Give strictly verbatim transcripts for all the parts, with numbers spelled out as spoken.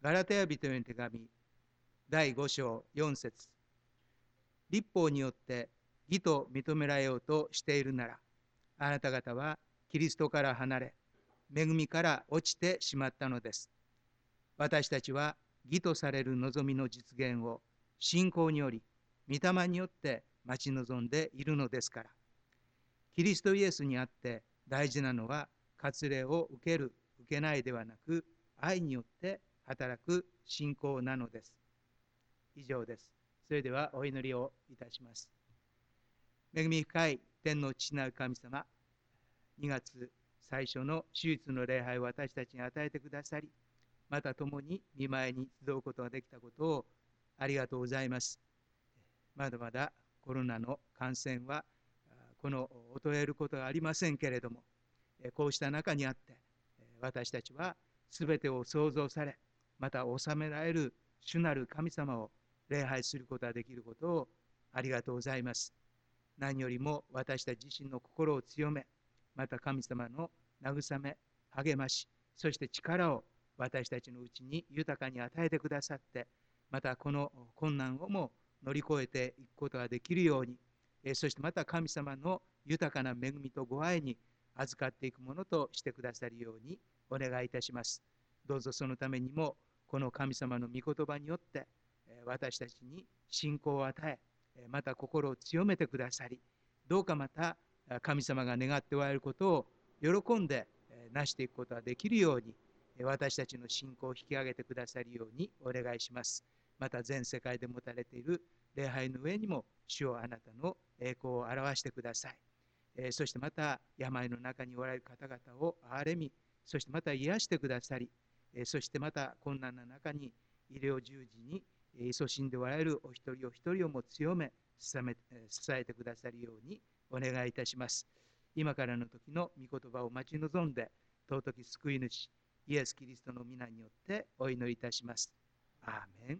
ガラテヤ人への手紙だいご章よん節。律法によって義と認められようとしているなら、あなた方はキリストから離れ、恵みから落ちてしまったのです。私たちは義とされる望みの実現を信仰により、御霊によって待ち望んでいるのですから。キリストイエスにあって大事なのは、割礼を受ける、受けないではなく、愛によって働く信仰なのです。以上です。それではお祈りをいたします。恵み深い天の父なる神様、にがつ最初の手術の礼拝を私たちに与えてくださり、また共に御前に集うことができたことをありがとうございます。まだまだコロナの感染はこの衰えることがありませんけれども、こうした中にあって私たちはすべてを創造され、また治められる主なる神様を礼拝することができることをありがとうございます。何よりも私たち自身の心を強め、また神様の慰め、励まし、そして力を私たちのうちに豊かに与えてくださって、またこの困難をも乗り越えていくことができるように、そしてまた神様の豊かな恵みとご愛に預かっていくものとしてくださるようにお願いいたします。どうぞそのためにもこの神様の御言葉によって私たちに信仰を与え、また心を強めてくださり、どうかまた神様が願っておられることを喜んで成していくことができるように、私たちの信仰を引き上げてくださるようにお願いします。また全世界で持たれている礼拝の上にも主をあなたの栄光を表してください。えー、そしてまた病の中におられる方々を憐れみ、そしてまた癒してくださり、えー、そしてまた困難な中に医療従事に勤しんでおられるお一人お一人をも強め支えてくださるようにお願いいたします。今からの時の御言葉を待ち望んで、尊き救い主イエス・キリストの皆によってお祈りいたします。アーメン。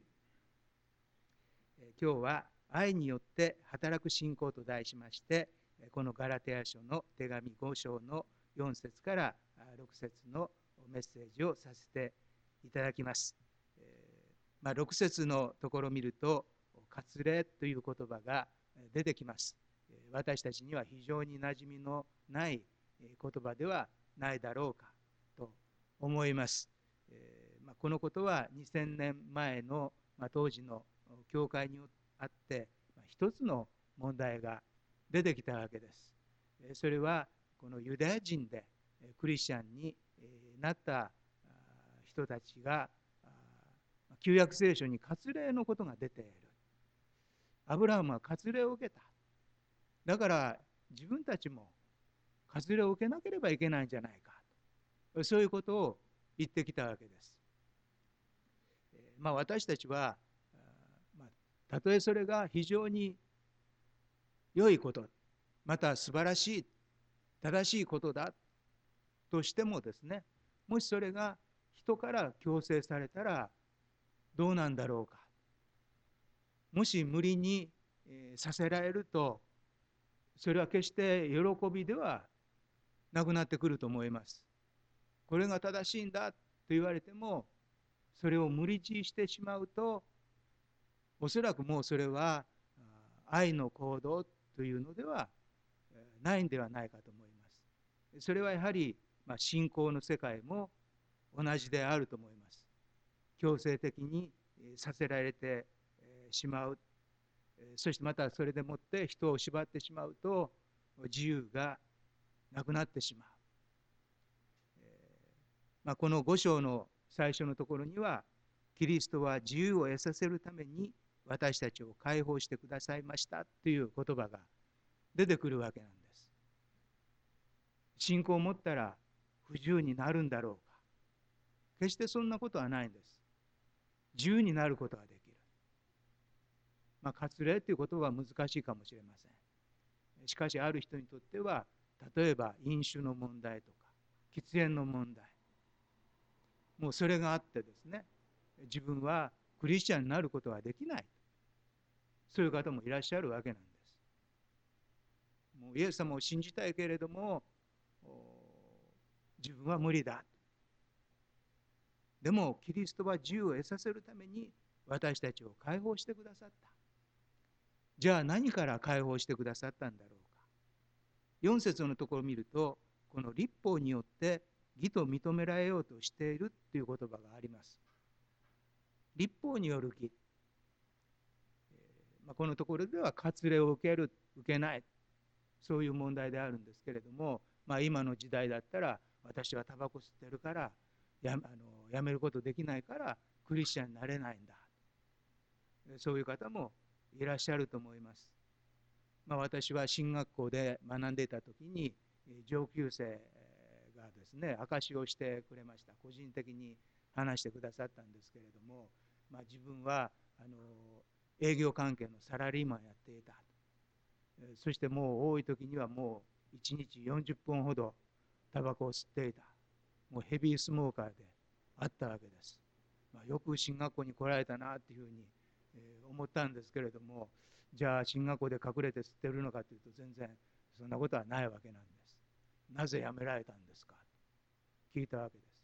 今日は愛によって働く信仰と題しまして、このガラテヤ書の手紙ご章のよん節からろく節のメッセージをさせていただきます。えーまあ、ろく節のところを見ると、割礼という言葉が出てきます。私たちには非常に馴染みのない言葉ではないだろうかと思います。えーまあ、このことはにせんねんまえの、まあ、当時の教会にあって、一つの問題が出てきたわけです。それはこのユダヤ人でクリスチャンになった人たちが旧約聖書に割礼のことが出ている。アブラハムは割礼を受けた。だから自分たちも割礼を受けなければいけないんじゃないかと、そういうことを言ってきたわけです。まあ、私たちは、まあ、たとえそれが非常に良いこと、また素晴らしい正しいことだとしてもですね、もしそれが人から強制されたらどうなんだろうか。もし無理にさせられると、それは決して喜びではなくなってくると思います。これが正しいんだと言われても、それを無理強いしてしまうと、おそらくもうそれは愛の行動というのではないんではないかと思います。それはやはり、まあ、信仰の世界も同じであると思います。強制的にさせられてしまう。そしてまたそれでもって人を縛ってしまうと自由がなくなってしまう。まあ、このご章の最初のところには、キリストは自由を得させるために私たちを解放してくださいましたという言葉が出てくるわけなんです。信仰を持ったら不自由になるんだろうか。決してそんなことはないんです。自由になることができる。まあ、割礼ということは難しいかもしれません。しかしある人にとっては、例えば飲酒の問題とか喫煙の問題、もうそれがあってですね、自分はクリスチャンになることはできない、そういう方もいらっしゃるわけなんです。もうイエス様を信じたいけれども自分は無理だ、 でもキリストは自由を得させるために私たちを解放してくださった。じゃあ何から解放してくださったんだろうか。よん節のところを見ると、この律法によって義と認められようとしているという言葉があります。律法による義、えーまあ、このところでは割礼を受ける受けない、そういう問題であるんですけれども、まあ、今の時代だったら私はタバコ吸ってるからやあのやめることできないからクリスチャンになれないんだ、そういう方もいらっしゃると思います。まあ、私は進学校で学んでいた時に上級生がですね証しをしてくれました。個人的に話してくださったんですけれども、まあ、自分はあの営業関係のサラリーマンやっていた。そしてもう多い時にはもういちにちよんじゅっぽんほどタバコを吸っていた。もうヘビースモーカーであったわけです。まあ、よく進学校に来られたなっていうふうに思ったんですけれども、じゃあ進学校で隠れて吸ってるのかというと全然そんなことはないわけなんです。なぜやめられたんですかと聞いたわけです。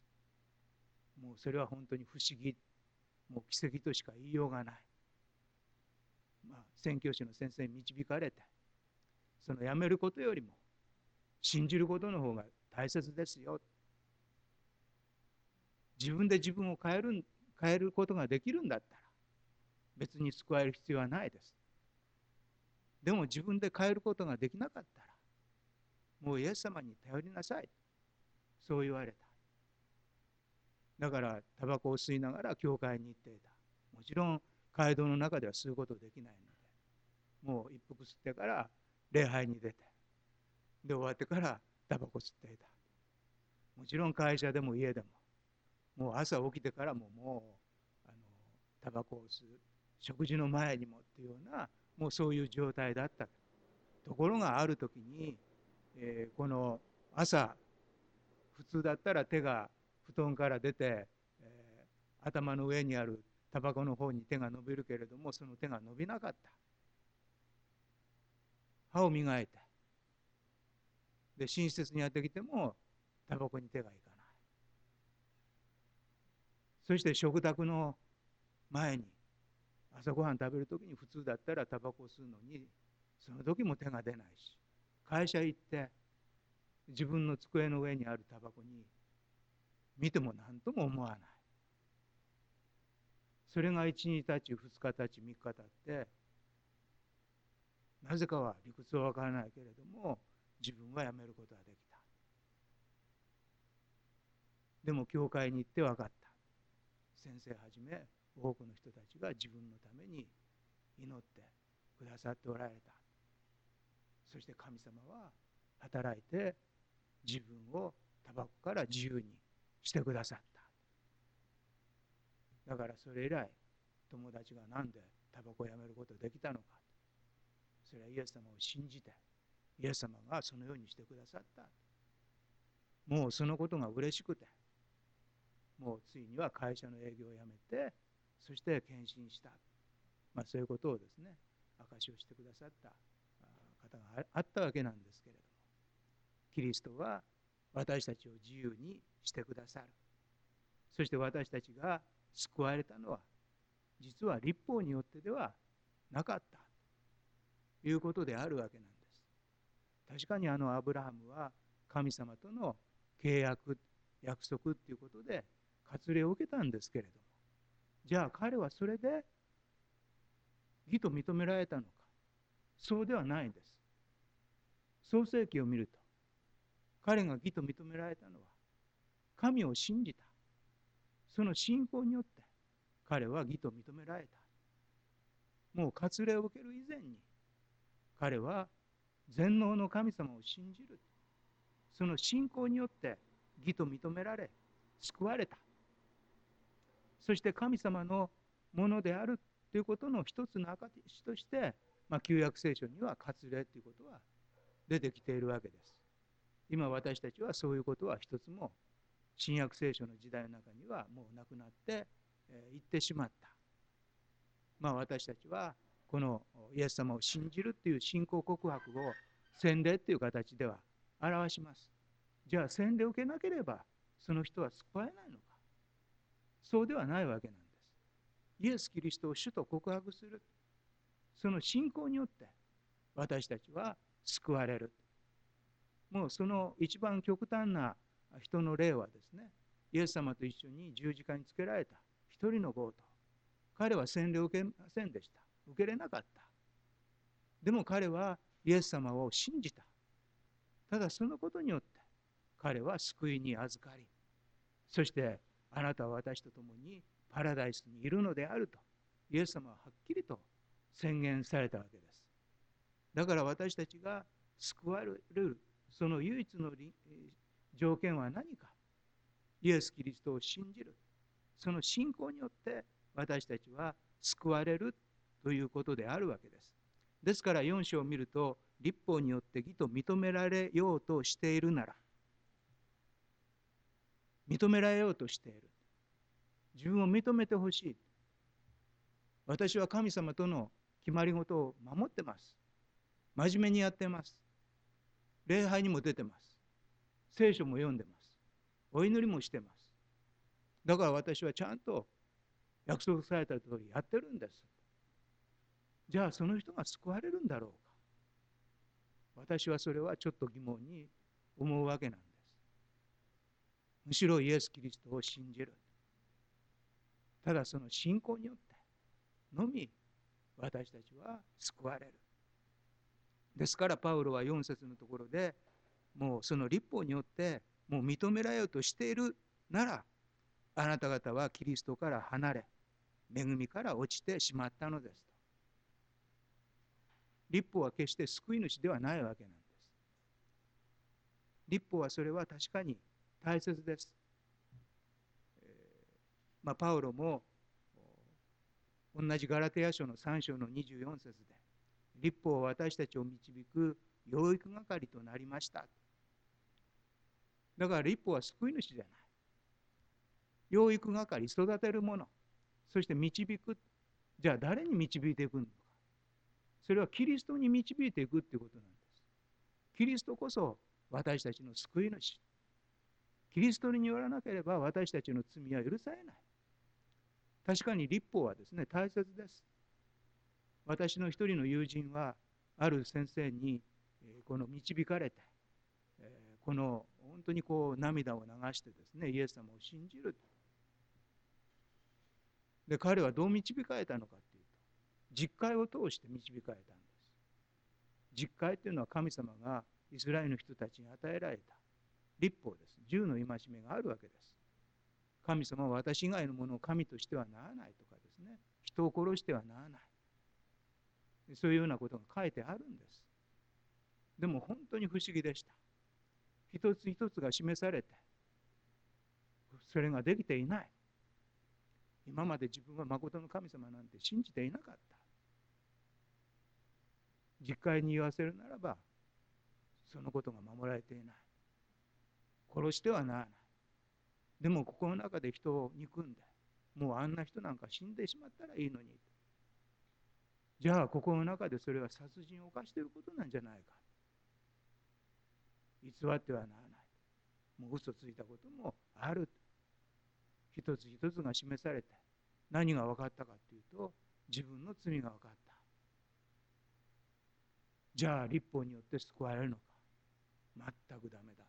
もうそれは本当に不思議、もう奇跡としか言いようがない。まあ、宣教師の先生に導かれて、そのやめることよりも信じることの方が大切ですよ。自分で自分を変える、変えることができるんだったら別に救われる必要はないです。でも自分で変えることができなかったらもうイエス様に頼りなさい、そう言われた。だからタバコを吸いながら教会に行っていた。もちろん街道の中では吸うことできないので、もう一服吸ってから礼拝に出て、で終わってからタバコ吸っていた。もちろん会社でも家でも、もう朝起きてからももうあのタバコを吸う、食事の前にもっていうような、もうそういう状態だった。ところがある時に、えー、この朝普通だったら手が布団から出て、えー、頭の上にあるタバコの方に手が伸びるけれども、その手が伸びなかった。歯を磨いて、で寝室にやってきてもタバコに手がいかない。そして食卓の前に朝ごはん食べるときに普通だったらタバコを吸うのにその時も手が出ないし、会社行って自分の机の上にあるタバコに見ても何とも思わない。それがいちにちたちふつかたちみっかたってなぜかは理屈はわからないけれども自分はやめることができた。でも教会に行って分かった。先生はじめ多くの人たちが自分のために祈ってくださっておられた。そして神様は働いて自分をタバコから自由にしてくださった。だからそれ以来友達がなんでタバコをやめることができたのか、それはイエス様を信じてイエス様がそのようにしてくださった。もうそのことが嬉しくて、もうついには会社の営業をやめて、そして献身した、まあ、そういうことをですね証しをしてくださった方があったわけなんですけれども、キリストは私たちを自由にしてくださる。そして私たちが救われたのは実は律法によってではなかったということであるわけなんです。確かにあのアブラハムは神様との契約、約束ということで割礼を受けたんですけれども、じゃあ彼はそれで義と認められたのか、そうではないんです。創世記を見ると彼が義と認められたのは神を信じた、その信仰によって彼は義と認められた。もう割礼を受ける以前に彼は全能の神様を信じる、その信仰によって義と認められ救われた。そして神様のものであるということの一つの証として、まあ、旧約聖書には割礼ということは出てきているわけです。今私たちはそういうことは一つも新約聖書の時代の中にはもうなくなっていってしまった。まあ、私たちはこのイエス様を信じるという信仰告白を洗礼という形では表します。じゃあ洗礼を受けなければその人は救われないのか。 そうではないわけなんです。イエス・キリストを主と告白する。その信仰によって私たちは救われる。もうその一番極端な人の例はですね、イエス様と一緒に十字架につけられた一人の強盗。彼は洗礼を受けませんでした。受けれなかった。でも彼はイエス様を信じた。ただそのことによって彼は救いに預かり、そしてあなたは私と共にパラダイスにいるのであるとイエス様ははっきりと宣言されたわけです。だから私たちが救われるその唯一の条件は何か。イエス・キリストを信じる。その信仰によって私たちは救われるということであるわけです。ですからよん章を見ると、律法によって義と認められようとしているなら、認められようとしている。自分を認めてほしい。私は神様との決まり事を守ってます。真面目にやってます。礼拝にも出てます。聖書も読んでます。お祈りもしてます。だから私はちゃんと約束された通りやってるんです。じゃあその人が救われるんだろうか。私はそれはちょっと疑問に思うわけなんです。むしろイエス・キリストを信じる。ただその信仰によってのみ私たちは救われる。ですからパウロはよん節のところで、もうその律法によってもう認められようとしているなら、あなた方はキリストから離れ、恵みから落ちてしまったのですと。律法は決して救い主ではないわけなんです。律法はそれは確かに大切です。えーまあ、パウロも同じガラテヤ書のさん章のにじゅうよん節で、律法は私たちを導く養育係となりました。だから律法は救い主じゃない。養育係、育てるもの、そして導く。じゃあ誰に導いていくのか。それはキリストに導いていくっていうことなんです。キリストこそ私たちの救い主。キリストによらなければ私たちの罪は許されない。確かに律法はですね、大切です。私の一人の友人はある先生にこの導かれて、この本当にこう涙を流してですね、イエス様を信じる。で、彼はどう導かれたのかというと、実会を通して導かれたんです。実会というのは神様がイスラエルの人たちに与えられた律法です。十の戒めがあるわけです。神様は私以外のものを神としてはならないとかですね、人を殺してはならない。そういうようなことが書いてあるんです。でも本当に不思議でした。一つ一つが示されて、それができていない。今まで自分は誠の神様なんて信じていなかった。実会に言わせるならば、そのことが守られていない。殺してはならない。でも心の中で人を憎んで、もうあんな人なんか死んでしまったらいいのに。じゃあ心の中でそれは殺人を犯していることなんじゃないか。偽ってはならない。もう嘘ついたこともある。一つ一つが示されて、何が分かったかというと、自分の罪が分かった。じゃあ律法によって救われるのか。全くダメだ。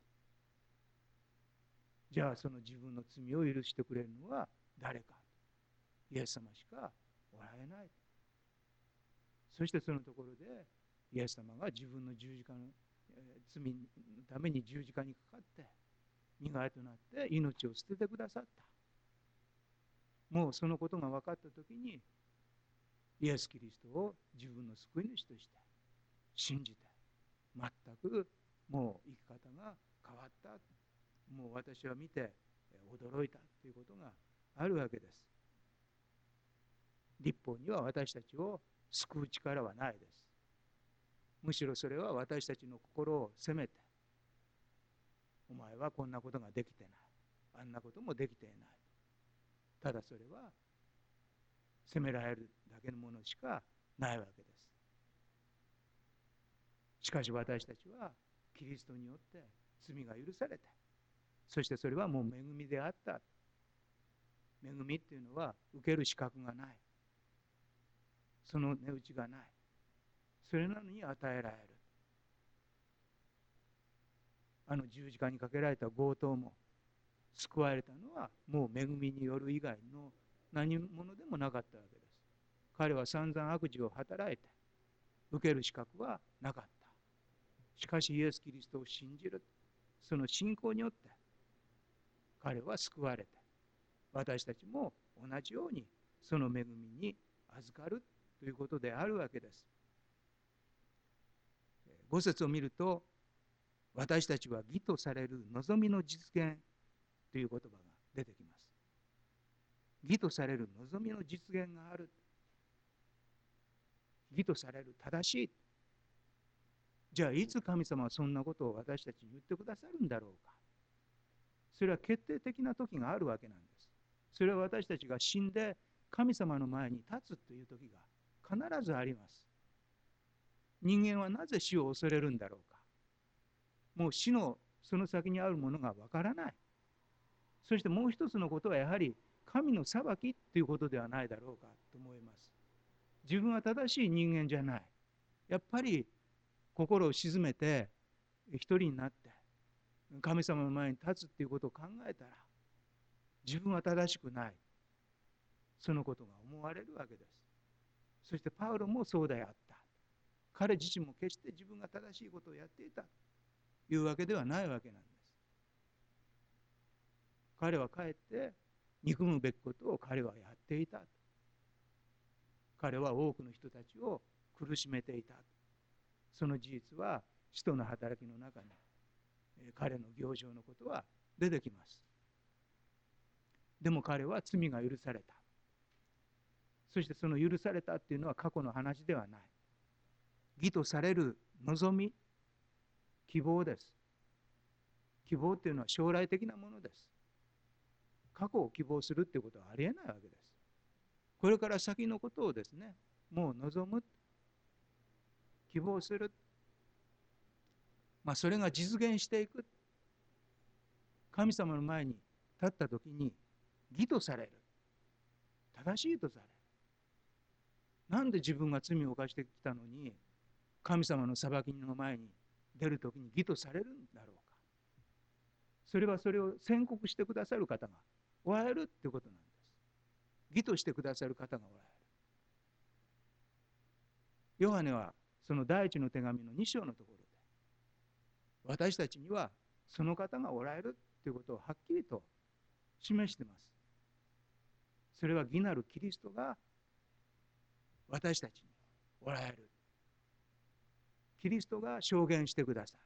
じゃあその自分の罪を許してくれるのは誰か。イエス様しかおられない。そしてそのところでイエス様が自分の十字架の、えー、罪のために十字架にかかって身代わりとなって命を捨ててくださった。もうそのことが分かったときにイエス・キリストを自分の救い主として信じて、全くもう生き方が変わった。もう私は見て驚いたということがあるわけです。律法には私たちを救う力はないです。むしろそれは私たちの心を責めて、お前はこんなことができてない、あんなこともできていない。ただそれは責められるだけのものしかないわけです。しかし私たちはキリストによって罪が許されて、そしてそれはもう恵みであった。 恵みっていうのは受ける資格がない。その値打ちがない。それなのに与えられる。あの十字架にかけられた強盗も救われたのはもう恵みによる以外の何者でもなかったわけです。彼は散々悪事を働いて受ける資格はなかった。しかしイエス・キリストを信じる、その信仰によって彼は救われて、私たちも同じようにその恵みに預かるということであるわけです。ご節を見ると、私たちは義とされる望みの実現という言葉が出てきます。義とされる望みの実現がある。義とされる正しい。じゃあいつ神様はそんなことを私たちに言ってくださるんだろうか。それは決定的な時があるわけなんです。それは私たちが死んで神様の前に立つという時が必ずあります。人間はなぜ死を恐れるんだろうか。もう死のその先にあるものがわからない。そしてもう一つのことはやはり神の裁きということではないだろうかと思います。自分は正しい人間じゃない。やっぱり心を静めて一人になって神様の前に立つっていうことを考えたら自分は正しくない。そのことが思われるわけです。そしてパウロもそうであった。彼自身も決して自分が正しいことをやっていたというわけではないわけなんです。彼はかえって憎むべきことを彼はやっていた。彼は多くの人たちを苦しめていた。その事実は使徒の働きの中に彼の行状のことは出てきます。でも彼は罪が許された。そしてその許されたっていうのは過去の話ではない。義とされる望み、希望です。希望っていうのは将来的なものです。過去を希望するっていうことはありえないわけです。これから先のことをですね、もう望む、希望する。まあそれが実現していく。神様の前に立ったときに義とされる。正しいとされる。なんで自分が罪を犯してきたのに神様の裁きの前に出るときに義とされるんだろうか。それはそれを宣告してくださる方がおられるってことなんです。義としてくださる方がおられる。ヨハネはその第一の手紙のに章のところで私たちにはその方がおられるということをはっきりと示しています。それは義なるキリストが私たちにおられる。キリストが証言してくださる。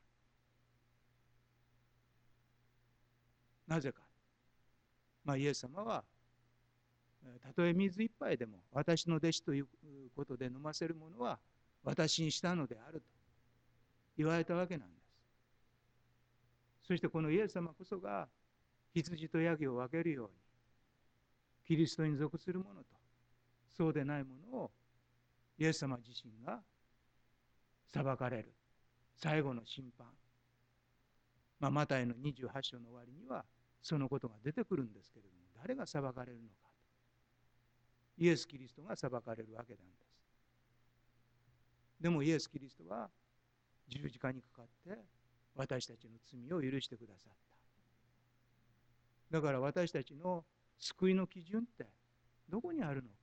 なぜか。まあ、イエス様はたとえ水一杯でも私の弟子ということで飲ませるものは私にしたのであると言われたわけなんです。そしてこのイエス様こそが羊とヤギを分けるようにキリストに属する者とそうでないものをイエス様自身が裁かれる最後の審判、まあ、マタイのにじゅうはち章の終わりにはそのことが出てくるんですけれども、誰が裁かれるのか、イエス・キリストが裁かれるわけなんです。でもイエス・キリストは十字架にかかって私たちの罪を許してくださった。だから私たちの救いの基準ってどこにあるのか。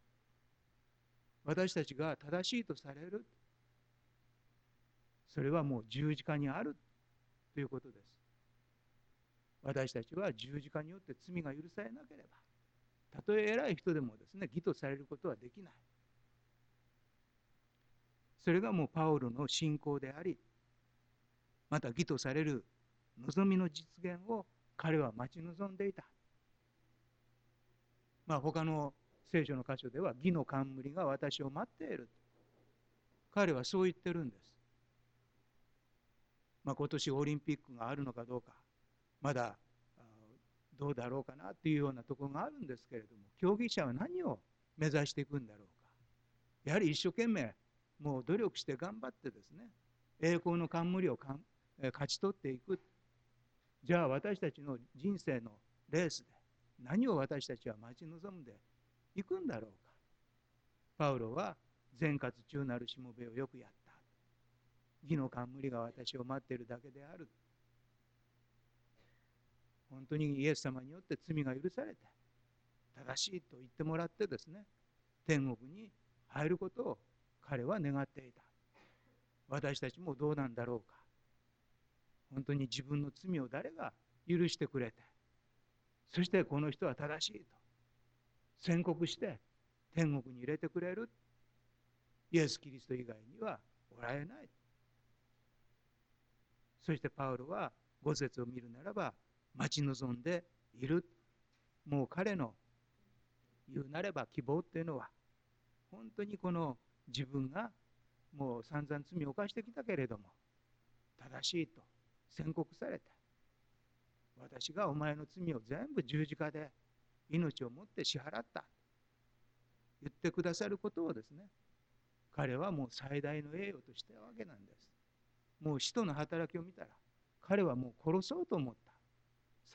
私たちが正しいとされる、それはもう十字架にあるということです。私たちは十字架によって罪が許されなければ、たとえ偉い人でもですね、義とされることはできない。それがもうパウロの信仰であり、また義とされる望みの実現を彼は待ち望んでいた。まあ他の聖書の箇所では義の冠が私を待っている。彼はそう言ってるんです。まあ今年オリンピックがあるのかどうか、まだどうだろうかなっていうようなところがあるんですけれども、競技者は何を目指していくんだろうか。やはり一生懸命もう努力して頑張ってですね、栄光の冠をかん勝ち取っていく。じゃあ私たちの人生のレースで何を私たちは待ち望んでいくんだろうか。パウロは善活中なるしもべをよくやった。義の冠が私を待っているだけである。本当にイエス様によって罪が許されて正しいと言ってもらってですね、天国に入ることを彼は願っていた。私たちもどうなんだろうか。本当に自分の罪を誰が許してくれて、そしてこの人は正しいと宣告して天国に入れてくれるイエス・キリスト以外にはおられない。そしてパウロはご節を見るならば待ち望んでいる。もう彼の言うなれば希望っていうのは、本当にこの自分がもう散々罪を犯してきたけれども正しいと宣告されて、私がお前の罪を全部十字架で命をもって支払った言ってくださることをですね、彼はもう最大の栄誉としてわけなんです。もう使徒の働きを見たら彼はもう殺そうと思った。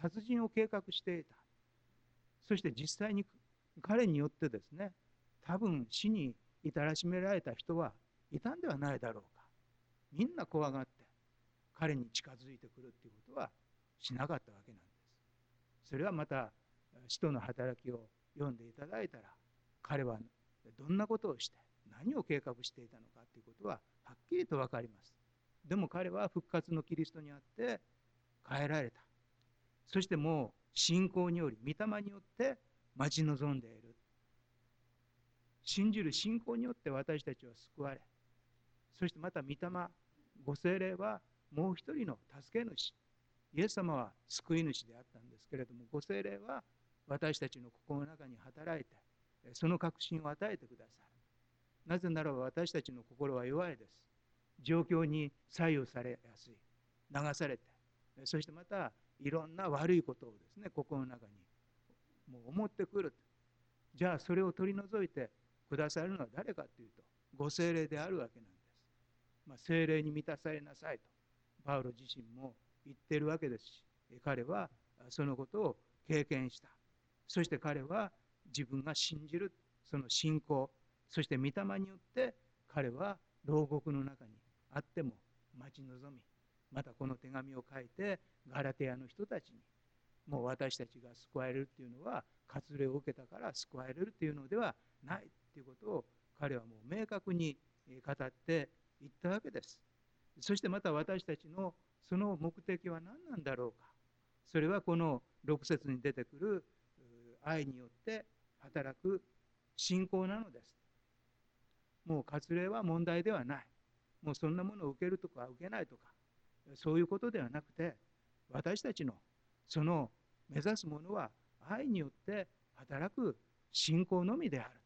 殺人を計画していた。そして実際に彼によってですね、多分死に至らしめられた人はいたんではないだろうか。みんな怖がって彼に近づいてくるということはしなかったわけなんです。それはまた使徒の働きを読んでいただいたら、彼はどんなことをして何を計画していたのかということははっきりと分かります。でも彼は復活のキリストにあって変えられた。そしてもう信仰により御霊によって待ち望んでいる。信じる信仰によって私たちは救われ、そしてまた御霊ご聖霊はもう一人の助け主、イエス様は救い主であったんですけれども、ご聖霊は私たちの心の中に働いてその確信を与えてくださる。なぜならば私たちの心は弱いです。状況に左右されやすい、流されて、そしてまたいろんな悪いことをですね、心の中にもう思ってくる。じゃあそれを取り除いてくださるのは誰かというと、ご聖霊であるわけなんです。まあ、聖霊に満たされなさいとパウロ自身も言っているわけですし、彼はそのことを経験した。そして彼は自分が信じるその信仰、そして御霊によって彼は牢獄の中にあっても待ち望み、またこの手紙を書いてガラテヤの人たちに、もう私たちが救われるっていうのは割礼を受けたから救われるっていうのではないっていうことを彼はもう明確に語っていったわけです。そしてまた私たちのその目的は何なんだろうか。それはこのろく節に出てくる愛によって働く信仰なのです。もう割礼は問題ではない。もうそんなものを受けるとか受けないとか、そういうことではなくて、私たちのその目指すものは愛によって働く信仰のみである。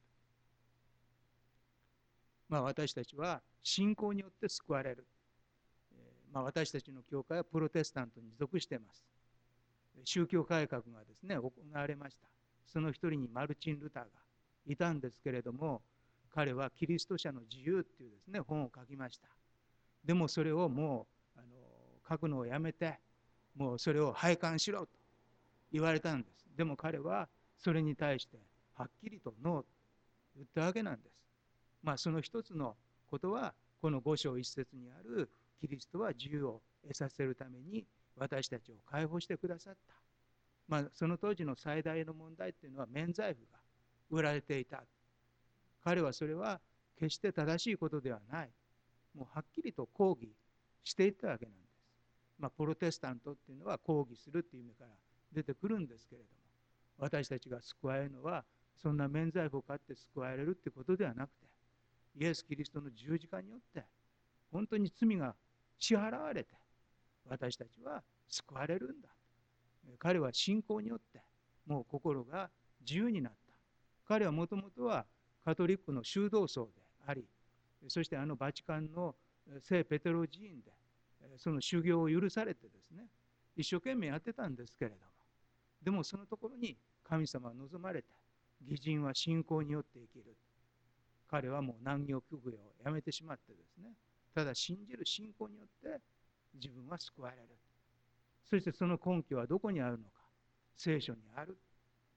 まあ、私たちは信仰によって救われる。まあ、私たちの教会はプロテスタントに属しています。宗教改革がですね、行われました。その一人にマルチン・ルターがいたんですけれども、彼はキリスト者の自由っていうですね、本を書きました。でもそれをもうあの書くのをやめて、もうそれを廃刊しろと言われたんです。でも彼はそれに対してはっきりとノーと言ったわけなんです。まあその一つのことは、この五章一節にあるキリストは自由を得させるために私たちを解放してくださった。まあその当時の最大の問題っていうのは免罪符が売られていた。彼はそれは決して正しいことではない。もうはっきりと抗議していったわけなんです。まあ、プロテスタントっていうのは抗議するっていう意味から出てくるんですけれども、私たちが救われるのはそんな免罪符を買って救われるってことではなくて、イエス・キリストの十字架によって本当に罪が支払われて私たちは救われるんだ。彼は信仰によってもう心が自由になった。彼はもともとはカトリックの修道僧であり、そしてあのバチカンの聖ペテロ寺院でその修行を許されてですね、一生懸命やってたんですけれども、でもそのところに神様は望まれて、義人は信仰によって生きる。彼はもう難行苦行をやめてしまってですね、ただ信じる信仰によって自分は救われる。そしてその根拠はどこにあるのか。聖書にある。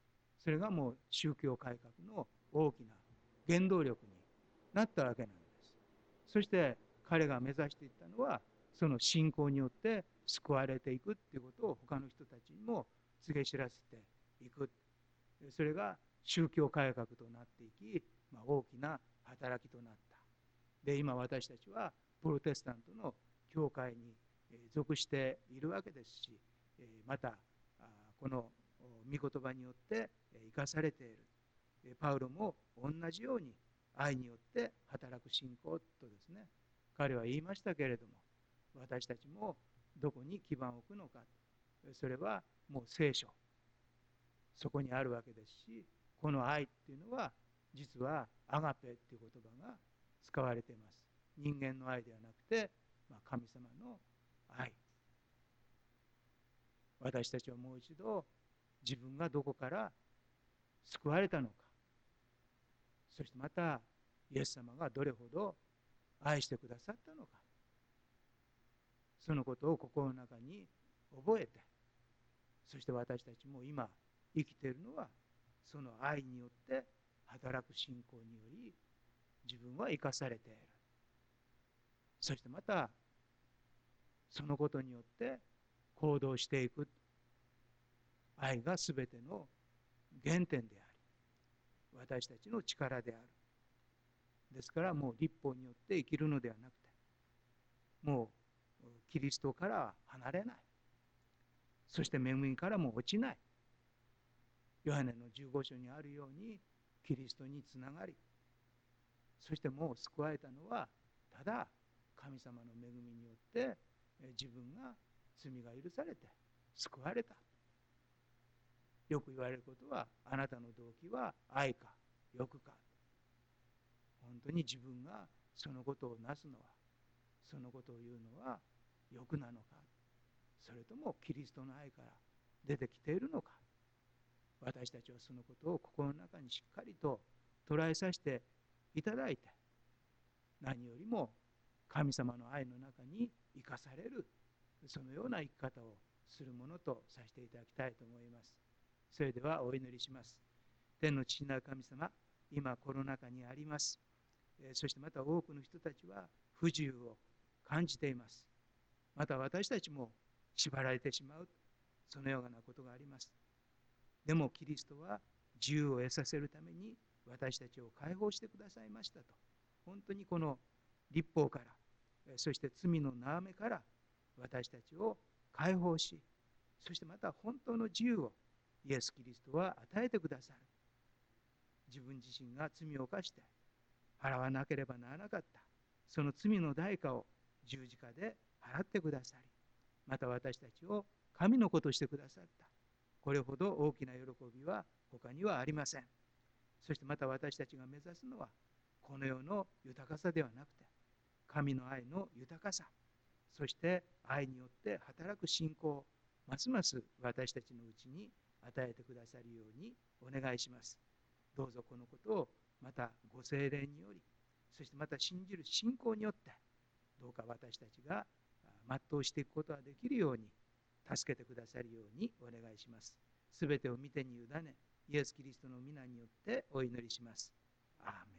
それがもう宗教改革の大きな原動力になったわけなんです。そして彼が目指していったのは、その信仰によって救われていくっていうことを他の人たちにも告げ知らせていく。それが宗教改革となっていき、まあ、大きな働きとなった。で、今私たちはプロテスタントの教会に属しているわけですし、またこの御言葉によって生かされている。パウロも同じように愛によって働く信仰とですね、彼は言いましたけれども、私たちもどこに基盤を置くのか、それはもう聖書、そこにあるわけですし、この愛っていうのは実はアガペっていう言葉が使われています。人間の愛ではなくて、まあ、神様の愛。私たちはもう一度自分がどこから救われたのか、そしてまたイエス様がどれほど愛してくださったのか、そのことを心の中に覚えて、そして私たちも今生きているのはその愛によって働く信仰により自分は生かされている。そしてまたそのことによって行動していく。愛がすべての原点であり、私たちの力である。ですからもう律法によって生きるのではなくて、もうキリストからは離れない。そして恵みからも落ちない。ヨハネのじゅうご章にあるようにキリストにつながり、そしてもう救われたのはただ神様の恵みによって自分が罪が許されて救われた。よく言われることは、あなたの動機は愛か欲か。本当に自分がそのことをなすのは、そのことを言うのは欲なのか、それともキリストの愛から出てきているのか。私たちはそのことを心の中にしっかりと捉えさせていただいて、何よりも神様の愛の中に生かされる、そのような生き方をするものとさせていただきたいと思います。それではお祈りします。天の父なる神様、今コロナ禍にあります。そしてまた多くの人たちは不自由を感じています。また私たちも縛られてしまう、そのようなことがあります。でもキリストは自由を得させるために私たちを解放してくださいましたと。本当にこの律法から、そして罪の縄目から私たちを解放し、そしてまた本当の自由をイエス・キリストは与えてくださる。自分自身が罪を犯して払わなければならなかったその罪の代価を十字架で払ってくださり、また私たちを神の子としてくださった。これほど大きな喜びは他にはありません。そしてまた私たちが目指すのはこの世の豊かさではなくて、神の愛の豊かさ、そして愛によって働く信仰をますます私たちのうちに与えてくださるようにお願いします。どうぞこのことをまたご聖霊により、そしてまた信じる信仰によってどうか私たちが全うしていくことができるように助けてくださるようにお願いします。すべてを御手に委ね、イエス・キリストの皆によってお祈りします。アーメン。